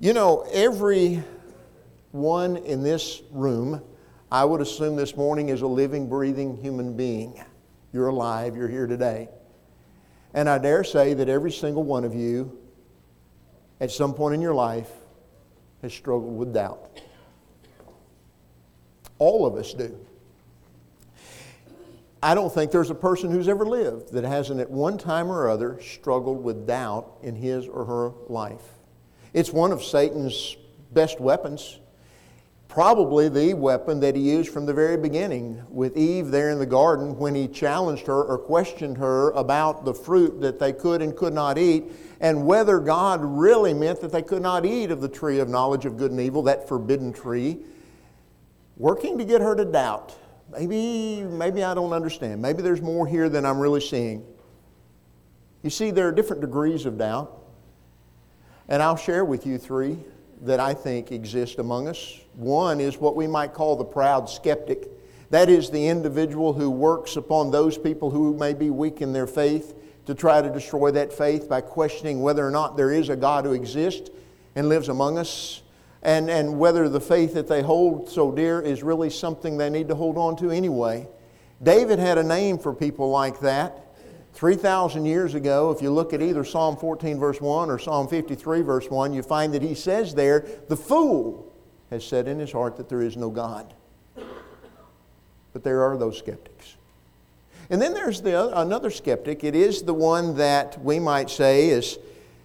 You know, every one in this room, I would assume this morning, is a living, breathing human being. You're alive, you're here today. And I dare say that every single one of you, at some point in your life, has struggled with doubt. All of us do. I don't think there's a person who's ever lived that hasn't at one time or other struggled with doubt in his or her life. It's one of Satan's best weapons. Probably the weapon that he used from the very beginning with Eve there in the garden when he challenged her or questioned her about the fruit that they could and could not eat, and whether God really meant that they could not eat of the tree of knowledge of good and evil, that forbidden tree, working to get her to doubt. Maybe I don't understand. Maybe there's more here than I'm really seeing. You see, there are different degrees of doubt, and I'll share with you three that I think exist among us. One is what we might call the proud skeptic. That is the individual who works upon those people who may be weak in their faith to try to destroy that faith by questioning whether or not there is a God who exists and lives among us, and whether the faith that they hold so dear is really something they need to hold on to anyway. David had a name for people like that. 3,000 years ago, if you look at either Psalm 14 verse 1 or Psalm 53 verse 1, you find that he says there, the fool has said in his heart that there is no God. But there are those skeptics. And then there's another skeptic. It is the one that we might say is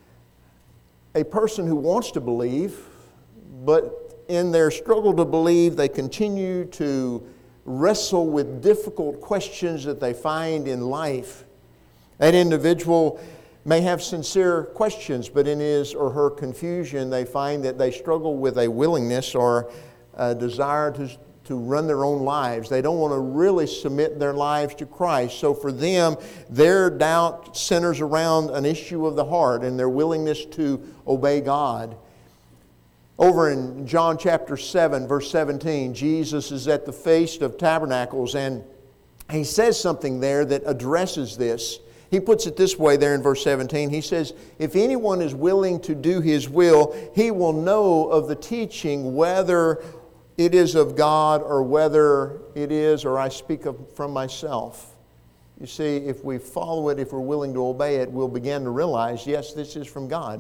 a person who wants to believe, but in their struggle to believe, they continue to wrestle with difficult questions that they find in life. That individual may have sincere questions, but in his or her confusion, they find that they struggle with a willingness or a desire to run their own lives. They don't want to really submit their lives to Christ. So for them, their doubt centers around an issue of the heart and their willingness to obey God. Over in John chapter 7, verse 17, Jesus is at the Feast of Tabernacles, and he says something there that addresses this. He puts it this way there in verse 17. He says, if anyone is willing to do his will, he will know of the teaching whether it is of God or whether it is, or I speak from myself. You see, if we follow it, if we're willing to obey it, we'll begin to realize, yes, this is from God.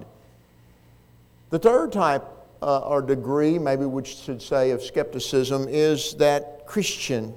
The third type or degree, maybe we should say, of skepticism is that Christian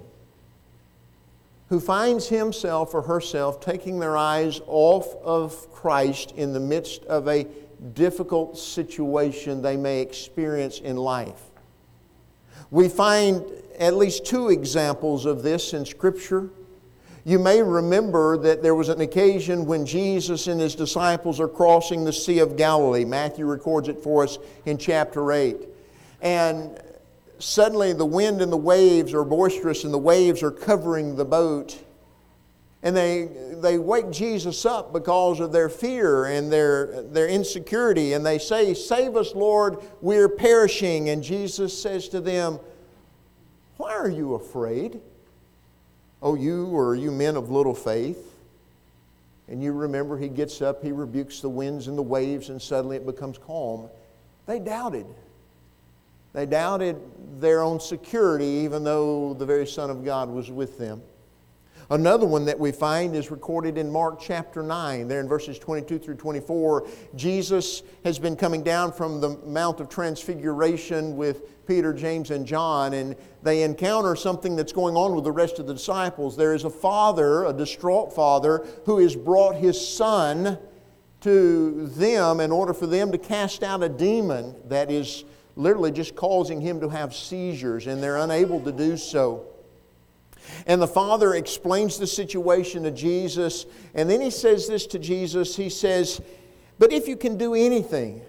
who finds himself or herself taking their eyes off of Christ in the midst of a difficult situation they may experience in life. We find at least two examples of this in Scripture. You may remember that there was an occasion when Jesus and His disciples are crossing the Sea of Galilee. Matthew records it for us in chapter 8. And suddenly the wind and the waves are boisterous and the waves are covering the boat. And they wake Jesus up because of their fear and their insecurity. And they say, "Save us, Lord, we're perishing." And Jesus says to them, "Why are you afraid? Oh, you men of little faith." And you remember He gets up, He rebukes the winds and the waves, and suddenly it becomes calm. They doubted. They doubted their own security, even though the very Son of God was with them. Another one that we find is recorded in Mark chapter 9. There in verses 22 through 24, Jesus has been coming down from the Mount of Transfiguration with Peter, James, and John, and they encounter something that's going on with the rest of the disciples. There is a father, a distraught father, who has brought his son to them in order for them to cast out a demon that is literally just causing him to have seizures, and they're unable to do so. And the father explains the situation to Jesus, and then he says this to Jesus. He says, "But if you can do anything,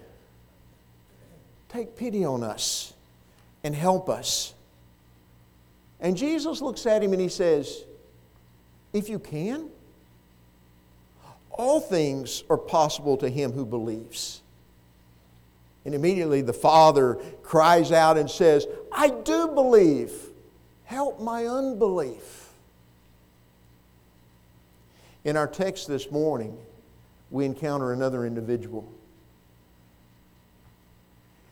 take pity on us and help us." And Jesus looks at him and He says, "If you can, all things are possible to him who believes." And immediately the father cries out and says, "I do believe. Help my unbelief." In our text this morning, we encounter another individual.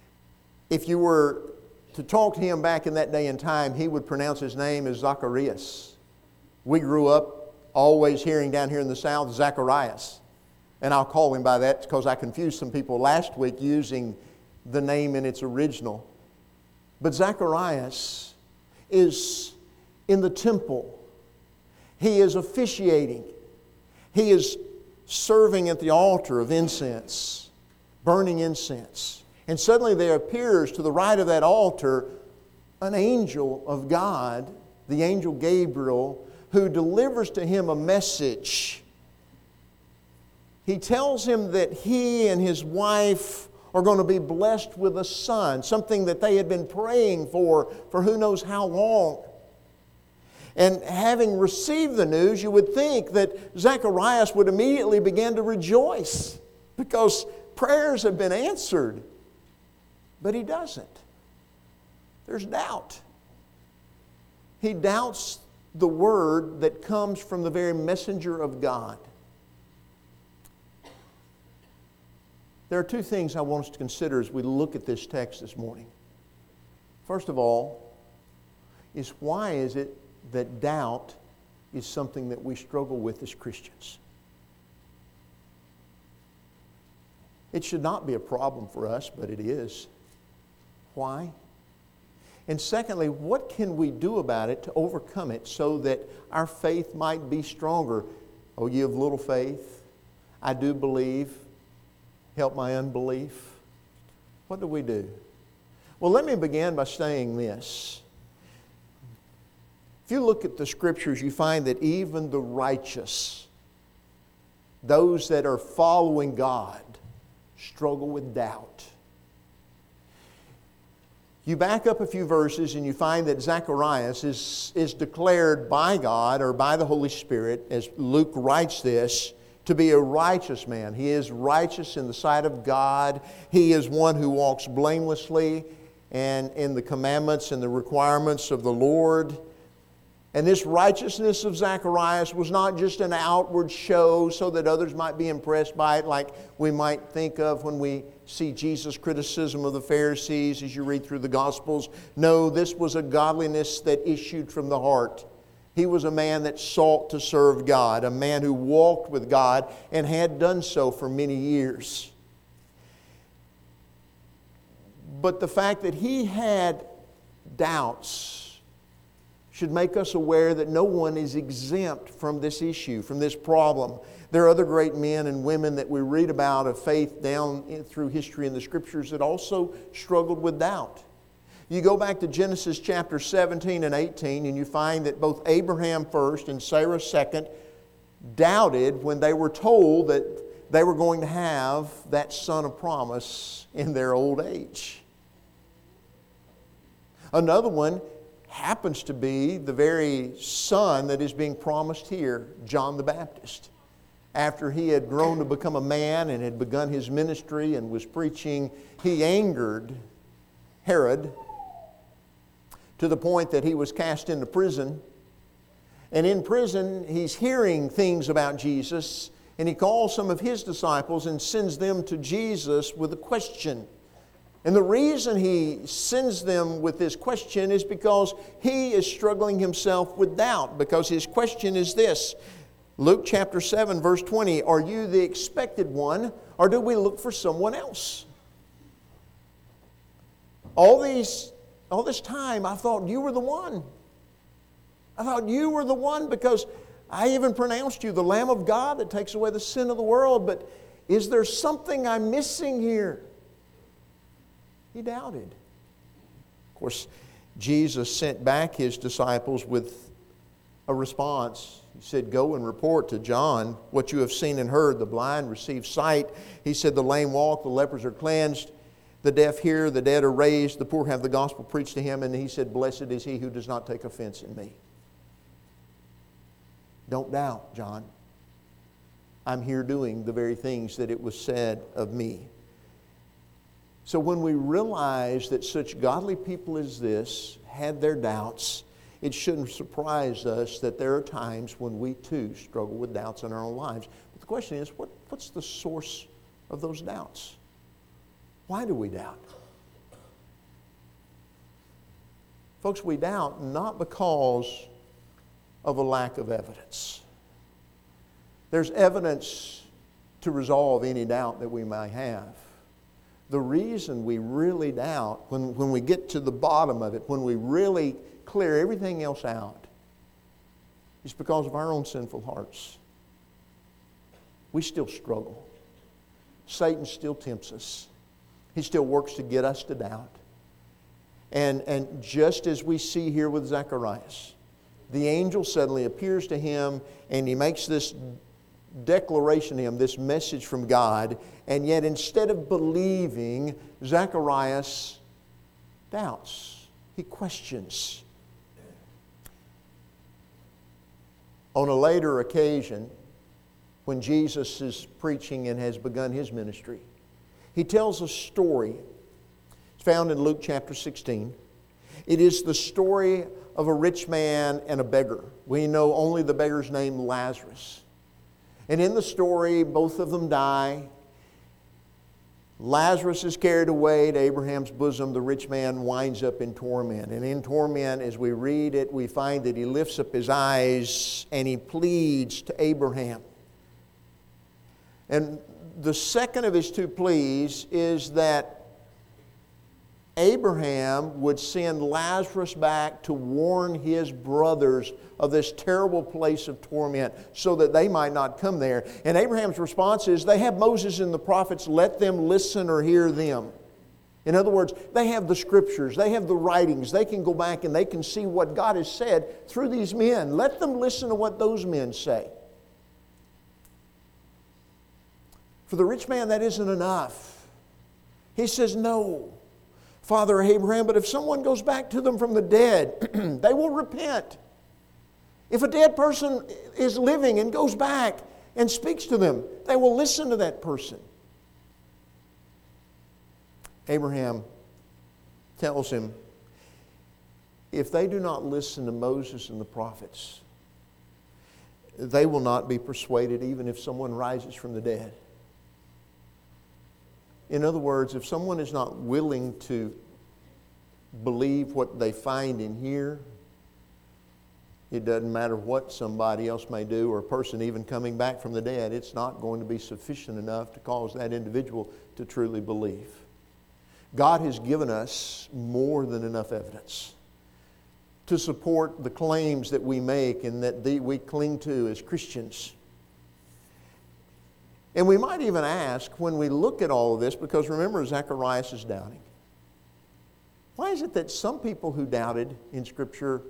If you were to talk to him back in that day and time, he would pronounce his name as Zacharias. We grew up always hearing down here in the South, Zacharias. And I'll call him by that because I confused some people last week using the name in its original. But Zacharias is in the temple. He is officiating. He is serving at the altar of incense, burning incense. And suddenly there appears to the right of that altar an angel of God, the angel Gabriel, who delivers to him a message. He tells him that he and his wife are going to be blessed with a son, something that they had been praying for who knows how long. And having received the news, you would think that Zacharias would immediately begin to rejoice because prayers have been answered. But he doesn't. There's doubt. He doubts the word that comes from the very messenger of God. There are two things I want us to consider as we look at this text this morning. First of all, is why is it that doubt is something that we struggle with as Christians? It should not be a problem for us, but it is. Why? And secondly, what can we do about it to overcome it so that our faith might be stronger? Oh, you have little faith. I do believe. Help my unbelief. What do we do? Well, let me begin by saying this. If you look at the Scriptures, you find that even the righteous, those that are following God, struggle with doubt. You back up a few verses and you find that Zacharias is declared by God or by the Holy Spirit, as Luke writes this, to be a righteous man. He is righteous in the sight of God. He is one who walks blamelessly and in the commandments and the requirements of the Lord. And this righteousness of Zacharias was not just an outward show so that others might be impressed by it, like we might think of when we see Jesus' criticism of the Pharisees as you read through the Gospels. No, this was a godliness that issued from the heart. He was a man that sought to serve God, a man who walked with God and had done so for many years. But the fact that he had doubts should make us aware that no one is exempt from this issue, from this problem. There are other great men and women that we read about of faith down through history in the Scriptures that also struggled with doubt. You go back to Genesis chapter 17 and 18 and you find that both Abraham first and Sarah second doubted when they were told that they were going to have that son of promise in their old age. Another one happens to be the very son that is being promised here, John the Baptist. After he had grown to become a man and had begun his ministry and was preaching, he angered Herod to the point that he was cast into prison. And in prison, he's hearing things about Jesus, and he calls some of his disciples and sends them to Jesus with a question. And the reason he sends them with this question is because he is struggling himself with doubt. Because his question is this, Luke chapter 7 verse 20, are you the expected one, or do we look for someone else? All this time I thought you were the one. I thought you were the one because I even pronounced you the Lamb of God that takes away the sin of the world. But is there something I'm missing here? He doubted. Of course, Jesus sent back his disciples with a response. He said, go and report to John what you have seen and heard. The blind receive sight. He said, the lame walk, the lepers are cleansed, the deaf hear, the dead are raised, the poor have the gospel preached to him. And he said, blessed is he who does not take offense in me. Don't doubt, John. I'm here doing the very things that it was said of me. So when we realize that such godly people as this had their doubts, it shouldn't surprise us that there are times when we too struggle with doubts in our own lives. But the question is, what's the source of those doubts? Why do we doubt? Folks, we doubt not because of a lack of evidence. There's evidence to resolve any doubt that we may have. The reason we really doubt, when we get to the bottom of it, when we really clear everything else out, is because of our own sinful hearts. We still struggle. Satan still tempts us. He still works to get us to doubt. And just as we see here with Zacharias, the angel suddenly appears to him and he makes this declaration to him, this message from God, and yet instead of believing, Zacharias doubts. He questions. On a later occasion, when Jesus is preaching and has begun his ministry, he tells a story. It's found in Luke chapter 16. It is the story of a rich man and a beggar. We know only the beggar's name, Lazarus. And in the story, both of them die. Lazarus is carried away to Abraham's bosom. The rich man winds up in torment. And in torment, as we read it, we find that he lifts up his eyes and he pleads to Abraham. And the second of his two pleas is that Abraham would send Lazarus back to warn his brothers of this terrible place of torment so that they might not come there. And Abraham's response is, they have Moses and the prophets, let them listen or hear them. In other words, they have the scriptures, they have the writings, they can go back and they can see what God has said through these men. Let them listen to what those men say. For the rich man, that isn't enough. He says, no, Father Abraham, but if someone goes back to them from the dead, they will repent. If a dead person is living and goes back and speaks to them, they will listen to that person. Abraham tells him, if they do not listen to Moses and the prophets, they will not be persuaded even if someone rises from the dead. In other words, if someone is not willing to believe what they find in here, it doesn't matter what somebody else may do or a person even coming back from the dead, it's not going to be sufficient enough to cause that individual to truly believe. God has given us more than enough evidence to support the claims that we make and that we cling to as Christians. And we might even ask, when we look at all of this, because remember, Zacharias is doubting. Why is it that some people who doubted in Scripture,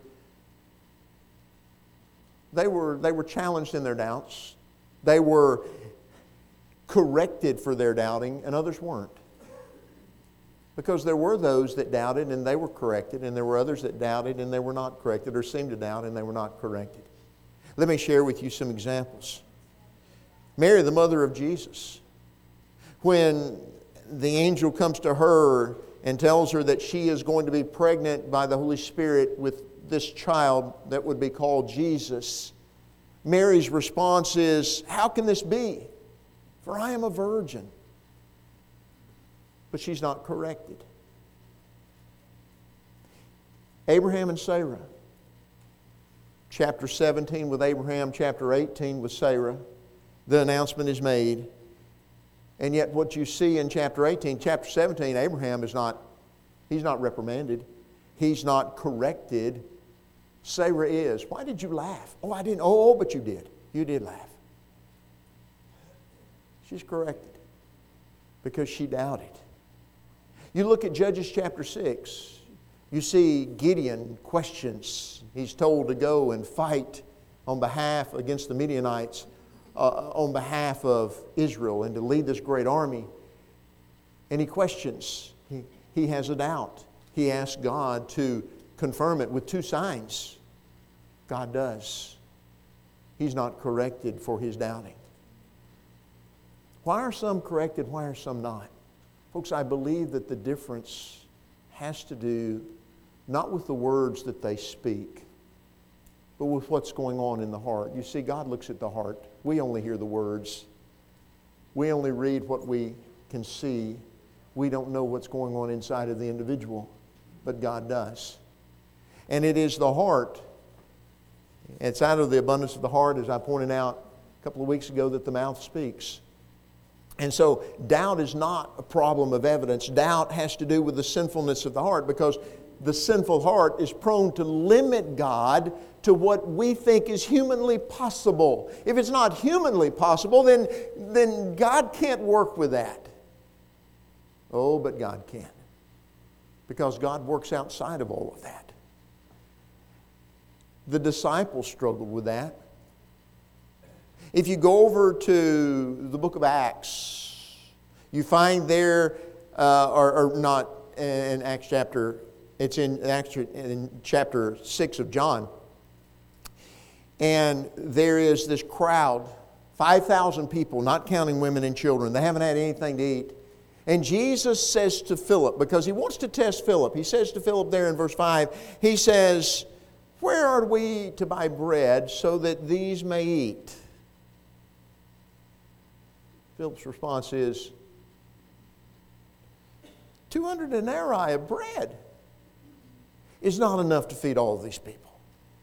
they were challenged in their doubts, they were corrected for their doubting, and others weren't? Because there were those that doubted and they were corrected, and there were others that doubted and they were not corrected, or seemed to doubt and they were not corrected. Let me share with you some examples. Mary, the mother of Jesus, when the angel comes to her and tells her that she is going to be pregnant by the Holy Spirit with this child that would be called Jesus, Mary's response is, how can this be? For I am a virgin. But she's not corrected. Abraham and Sarah. Chapter 17 with Abraham, chapter 18 with Sarah. The announcement is made. And yet what you see in chapter 18, chapter 17, Abraham is not, he's not reprimanded. He's not corrected. Sarah is. Why did you laugh? Oh, I didn't. Oh, but you did. You did laugh. She's corrected because she doubted. You look at Judges chapter 6. You see Gideon questions. He's told to go and fight on behalf against the Midianites, on behalf of Israel, and to lead this great army. And he questions. He has a doubt. He asks God to confirm it with two signs. God does. He's not corrected for his doubting. Why are some corrected? Why are some not? Folks, I believe that the difference has to do not with the words that they speak, but with what's going on in the heart. You see, God looks at the heart. We only hear the words. We only read what we can see. We don't know what's going on inside of the individual, but God does. And it is the heart. It's out of the abundance of the heart, as I pointed out a couple of weeks ago, that the mouth speaks. And so doubt is not a problem of evidence. Doubt has to do with the sinfulness of the heart, because the sinful heart is prone to limit God to what we think is humanly possible. If it's not humanly possible, then God can't work with that. Oh, but God can. Because God works outside of all of that. The disciples struggled with that. If you go over to the book of Acts, you find there, or not in Acts chapter, it's in chapter 6 of John. And there is this crowd, 5,000 people, not counting women and children. They haven't had anything to eat. And Jesus says to Philip, because he wants to test Philip, he says to Philip there in verse 5, he says, "Where are we to buy bread so that these may eat?" Philip's response is, 200 denarii of bread is not enough to feed all of these people.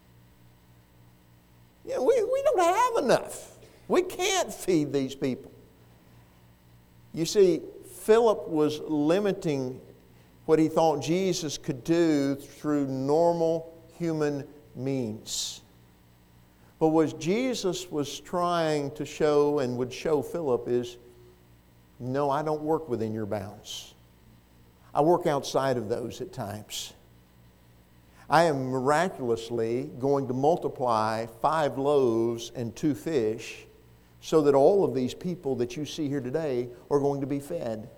Yeah, we don't have enough. We can't feed these people. You see, Philip was limiting what he thought Jesus could do through normal human means. But what Jesus was trying to show and would show Philip is, no, I don't work within your bounds. I work outside of those at times. I am miraculously going to multiply 5 loaves and 2 fish so that all of these people that you see here today are going to be fed.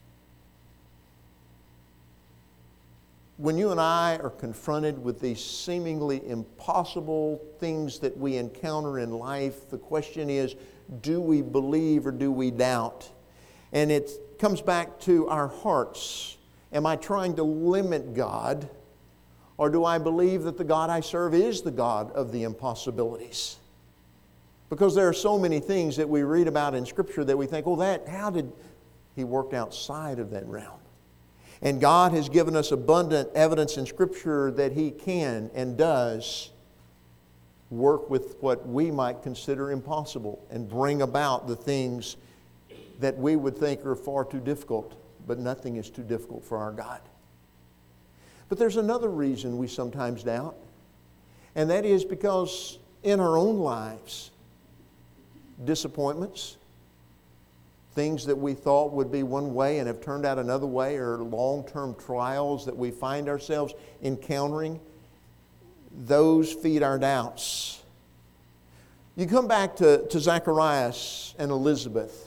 When you and I are confronted with these seemingly impossible things that we encounter in life, the question is, do we believe or do we doubt? And it comes back to our hearts. Am I trying to limit God, or do I believe that the God I serve is the God of the impossibilities? Because there are so many things that we read about in Scripture that we think, how did He work outside of that realm? And God has given us abundant evidence in Scripture that He can and does work with what we might consider impossible and bring about the things that we would think are far too difficult, but nothing is too difficult for our God. But there's another reason we sometimes doubt, and that is because in our own lives, disappointments, things that we thought would be one way and have turned out another way, or long-term trials that we find ourselves encountering, those feed our doubts. You come back to Zacharias and Elizabeth.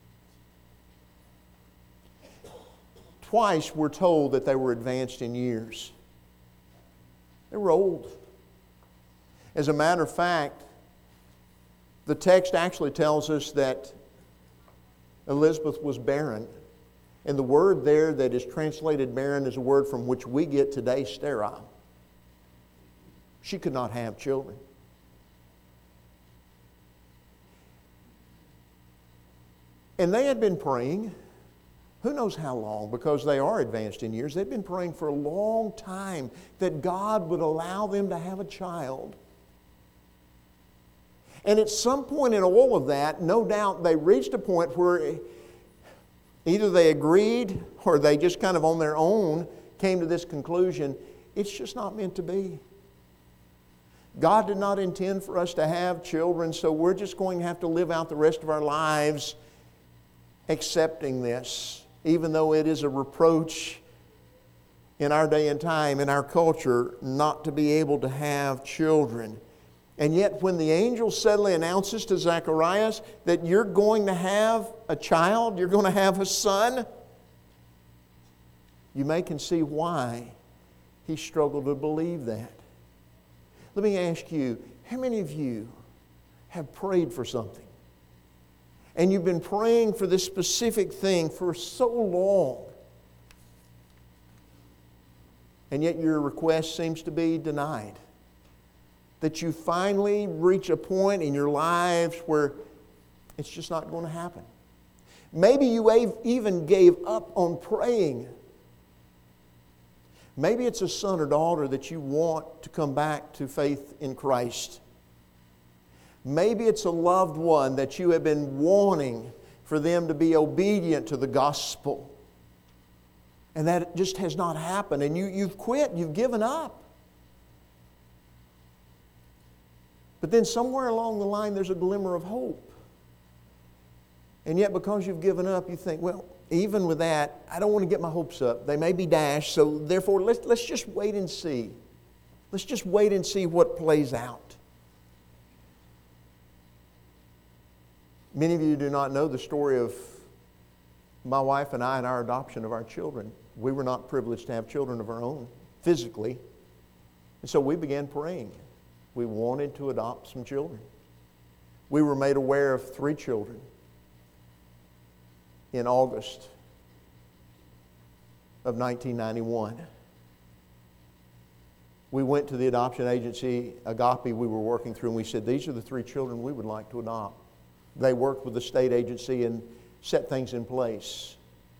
Twice we're told that they were advanced in years. They were old. As a matter of fact, the text actually tells us that Elizabeth was barren. And the word there that is translated barren is a word from which we get today sterile. She could not have children. And they had been praying, who knows how long, because they are advanced in years. They'd been praying for a long time that God would allow them to have a child. And at some point in all of that, no doubt they reached a point where either they agreed or they just kind of on their own came to this conclusion, it's just not meant to be. God did not intend for us to have children, so we're just going to have to live out the rest of our lives accepting this, even though it is a reproach in our day and time, in our culture, not to be able to have children. And yet when the angel suddenly announces to Zacharias that you're going to have a child, you're going to have a son, you may can see why he struggled to believe that. Let me ask you, how many of you have prayed for something? And you've been praying for this specific thing for so long, and yet your request seems to be denied? That you finally reach a point in your lives where it's just not going to happen. Maybe you even gave up on praying. Maybe it's a son or daughter that you want to come back to faith in Christ. Maybe it's a loved one that you have been wanting for them to be obedient to the gospel. And that just has not happened. And you've quit, you've given up. But then somewhere along the line there's a glimmer of hope. And yet because you've given up, you think, well, even with that, I don't want to get my hopes up. They may be dashed, so therefore let's just wait and see. Let's just wait and see what plays out. Many of you do not know the story of my wife and I and our adoption of our children. We were not privileged to have children of our own physically. And so we began praying. We wanted to adopt some children. We were made aware of 3 children in August of 1991. We went to the adoption agency, Agape, we were working through, and we said, these are the 3 children we would like to adopt. They worked with the state agency and set things in place.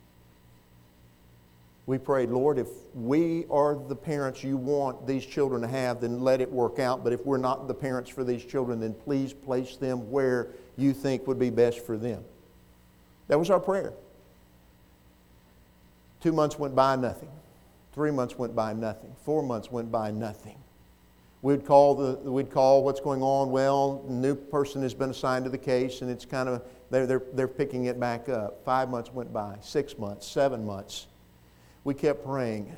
We prayed, Lord, if we are the parents you want these children to have, then let it work out. But if we're not the parents for these children, then please place them where you think would be best for them. That was our prayer. 2 months went by, nothing. 3 months went by, nothing. 4 months went by, nothing. We'd call what's going on. Well, the new person has been assigned to the case, and it's kind of they're picking it back up. 5 months went by, 6 months, 7 months. We kept praying.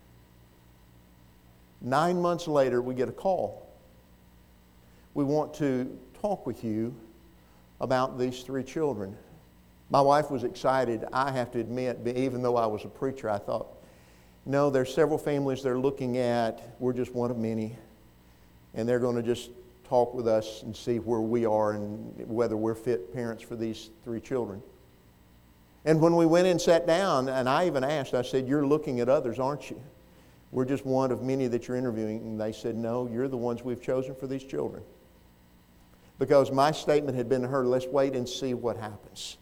9 months later, we get a call. We want to talk with you about these 3 children. My wife was excited. I have to admit, even though I was a preacher, I thought, no, there's several families they're looking at. We're just one of many. And they're going to just talk with us and see where we are and whether we're fit parents for these 3 children. And when we went and sat down, and I even asked, I said, you're looking at others, aren't you? We're just one of many that you're interviewing. And they said, no, you're the ones we've chosen for these children. Because my statement had been to her, let's wait and see what happens.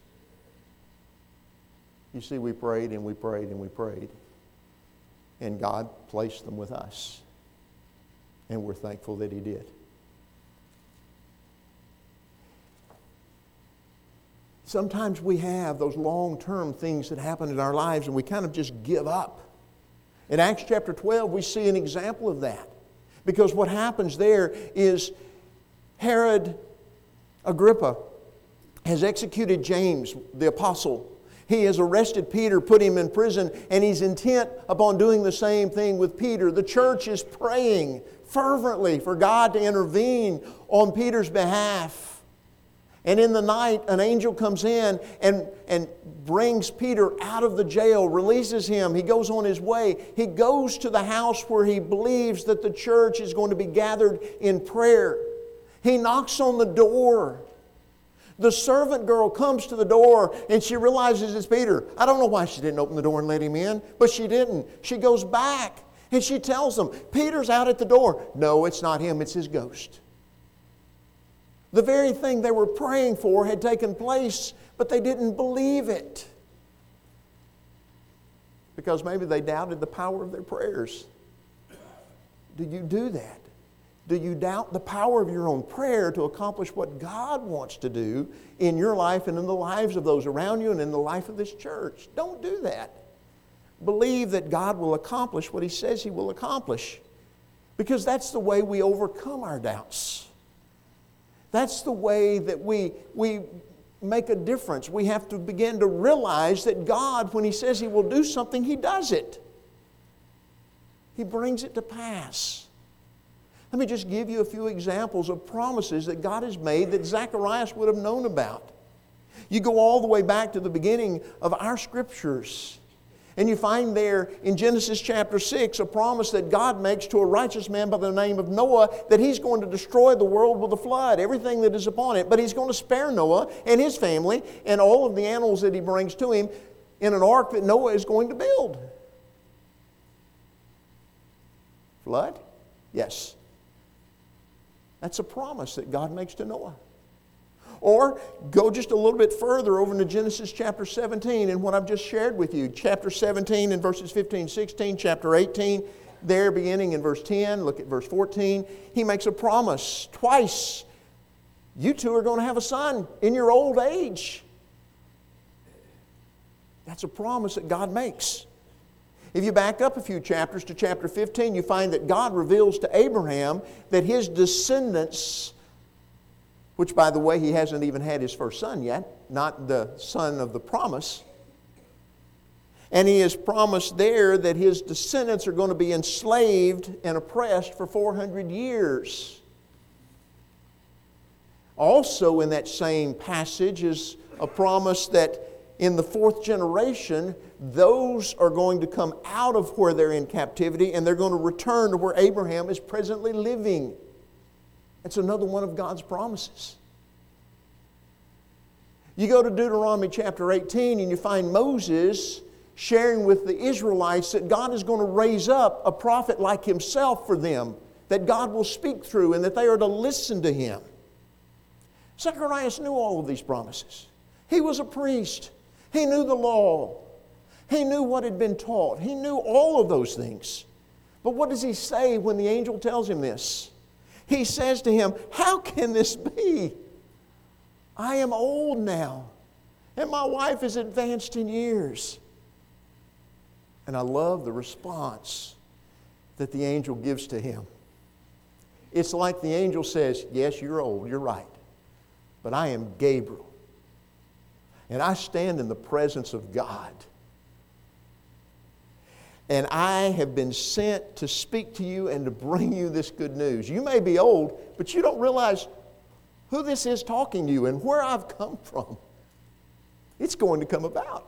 You see, we prayed and we prayed and we prayed. And God placed them with us. And we're thankful that He did. Sometimes we have those long-term things that happen in our lives and we kind of just give up. In Acts chapter 12, we see an example of that. Because what happens there is Herod Agrippa has executed James, the apostle. He has arrested Peter, put him in prison, and he's intent upon doing the same thing with Peter. The church is praying fervently for God to intervene on Peter's behalf. And in the night, an angel comes in and brings Peter out of the jail, releases him. He goes on his way. He goes to the house where he believes that the church is going to be gathered in prayer. He knocks on the door. The servant girl comes to the door and she realizes it's Peter. I don't know why she didn't open the door and let him in, but she didn't. She goes back and she tells them, Peter's out at the door. No, it's not him, it's his ghost. The very thing they were praying for had taken place, but they didn't believe it. Because maybe they doubted the power of their prayers. Do you do that? Do you doubt the power of your own prayer to accomplish what God wants to do in your life and in the lives of those around you and in the life of this church? Don't do that. Believe that God will accomplish what He says He will accomplish. Because that's the way we overcome our doubts. That's the way that we make a difference. We have to begin to realize that God, when He says He will do something, He does it. He brings it to pass. Let me just give you a few examples of promises that God has made that Zacharias would have known about. You go all the way back to the beginning of our Scriptures, and you find there in Genesis chapter 6 a promise that God makes to a righteous man by the name of Noah that he's going to destroy the world with a flood, everything that is upon it. But He's going to spare Noah and his family and all of the animals that He brings to him in an ark that Noah is going to build. Flood? Yes. That's a promise that God makes to Noah. Or go just a little bit further over into Genesis chapter 17 and what I've just shared with you. Chapter 17 and verses 15, 16, chapter 18, there beginning in verse 10, look at verse 14. He makes a promise twice. You two are going to have a son in your old age. That's a promise that God makes. If you back up a few chapters to chapter 15, you find that God reveals to Abraham that his descendants, which by the way, he hasn't even had his first son yet, not the son of the promise. And he has promised there that his descendants are going to be enslaved and oppressed for 400 years. Also in that same passage is a promise that in the fourth generation, those are going to come out of where they're in captivity and they're going to return to where Abraham is presently living. That's another one of God's promises. You go to Deuteronomy chapter 18 and you find Moses sharing with the Israelites that God is going to raise up a prophet like himself for them, that God will speak through and that they are to listen to him. Zacharias knew all of these promises. He was a priest. He knew the law. He knew what had been taught. He knew all of those things. But what does he say when the angel tells him this? He says to him, "How can this be? I am old now, and my wife is advanced in years." And I love the response that the angel gives to him. It's like the angel says, "Yes, you're old, you're right, but I am Gabriel. And I stand in the presence of God. And I have been sent to speak to you and to bring you this good news. You may be old, but you don't realize who this is talking to you and where I've come from. It's going to come about."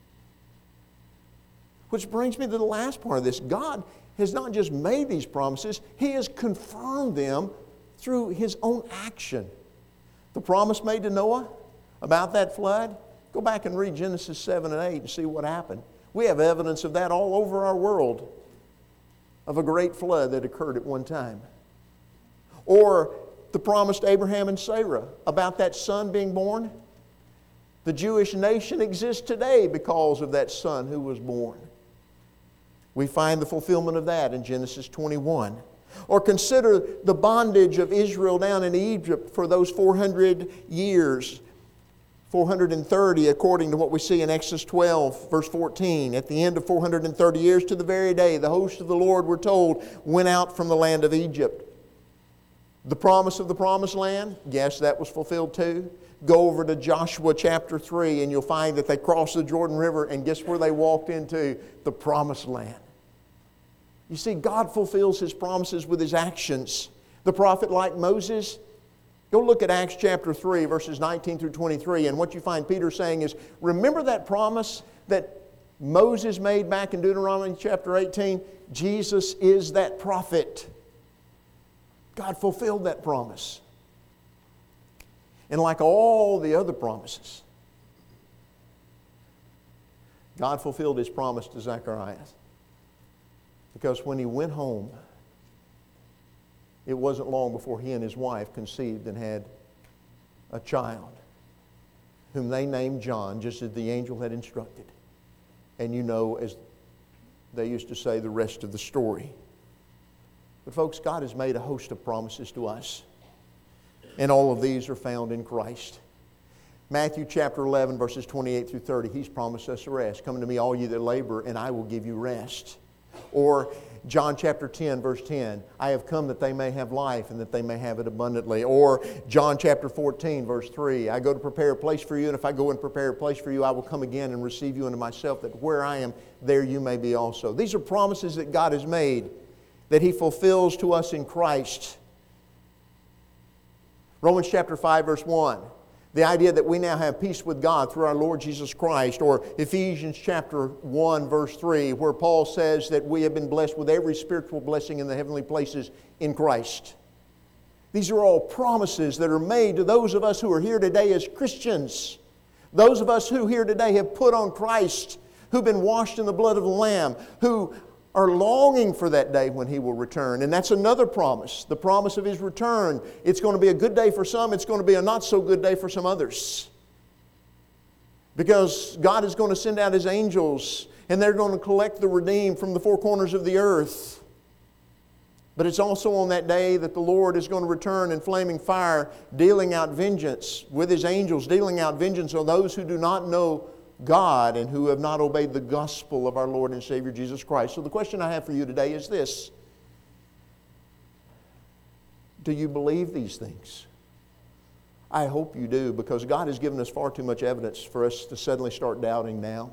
Which brings me to the last part of this. God has not just made these promises, He has confirmed them through His own action. The promise made to Noah about that flood, go back and read Genesis 7 and 8 and see what happened. We have evidence of that all over our world, of a great flood that occurred at one time. Or the promise to Abraham and Sarah about that son being born. The Jewish nation exists today because of that son who was born. We find the fulfillment of that in Genesis 21. Or consider the bondage of Israel down in Egypt for those 400 years. 430 according to what we see in Exodus 12 verse 14. At the end of 430 years to the very day, the hosts of the Lord, we're told, went out from the land of Egypt. The promise of the promised land, yes, that was fulfilled too. Go over to Joshua chapter 3 and you'll find that they crossed the Jordan River, and guess where they walked into? The promised land. You see, God fulfills His promises with His actions. The prophet like Moses, go look at Acts chapter 3 verses 19 through 23, and what you find Peter saying is, remember that promise that Moses made back in Deuteronomy chapter 18? Jesus is that prophet. God fulfilled that promise. And like all the other promises, God fulfilled His promise to Zacharias. Because when he went home, it wasn't long before he and his wife conceived and had a child, whom they named John, just as the angel had instructed. And you know, as they used to say, the rest of the story. But folks, God has made a host of promises to us. And all of these are found in Christ. Matthew chapter 11, verses 28 through 30, He's promised us rest. Come to me, all you that labor, and I will give you rest. Or John chapter 10, verse 10, I have come that they may have life and that they may have it abundantly. Or John chapter 14, verse 3, I go to prepare a place for you, and if I go and prepare a place for you, I will come again and receive you unto myself, that where I am, there you may be also. These are promises that God has made, that He fulfills to us in Christ. Romans chapter 5, verse 1. The idea that we now have peace with God through our Lord Jesus Christ. Or Ephesians chapter 1, verse 3, where Paul says that we have been blessed with every spiritual blessing in the heavenly places in Christ. These are all promises that are made to those of us who are here today as Christians. Those of us who here today have put on Christ, who've been washed in the blood of the Lamb, who are longing for that day when He will return. And that's another promise, the promise of His return. It's going to be a good day for some. It's going to be a not so good day for some others. Because God is going to send out His angels, and they're going to collect the redeemed from the four corners of the earth. But it's also on that day that the Lord is going to return in flaming fire, dealing out vengeance with His angels, dealing out vengeance on those who do not know God and who have not obeyed the gospel of our Lord and Savior Jesus Christ. So the question I have for you today is this: do you believe these things? I hope you do, because God has given us far too much evidence for us to suddenly start doubting now.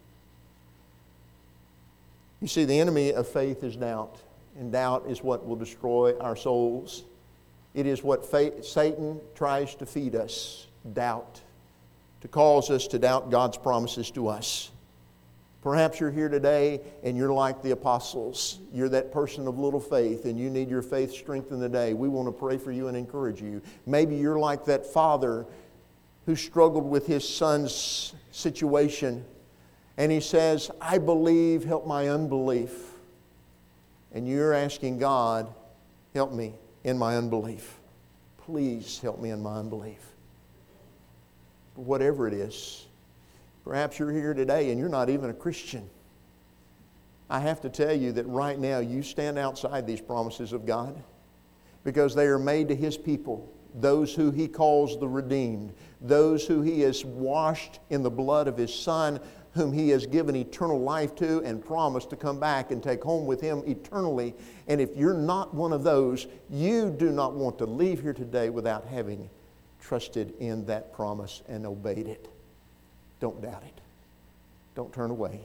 You see, the enemy of faith is doubt. And doubt is what will destroy our souls. It is what Satan tries to feed us, doubt, to cause us to doubt God's promises to us. Perhaps you're here today and you're like the apostles. You're that person of little faith and you need your faith strengthened today. We want to pray for you and encourage you. Maybe you're like that father who struggled with his son's situation and he says, I believe, help my unbelief. And you're asking God, help me in my unbelief. Please help me in my unbelief. Whatever it is, perhaps you're here today and you're not even a Christian. I have to tell you that right now you stand outside these promises of God, because they are made to His people, those who He calls the redeemed, those who He has washed in the blood of His Son, whom He has given eternal life to and promised to come back and take home with Him eternally. And if you're not one of those, you do not want to leave here today without having trusted in that promise and obeyed it. Don't doubt it. Don't turn away.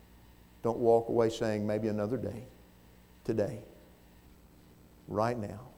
Don't walk away saying maybe another day. Today. Right now.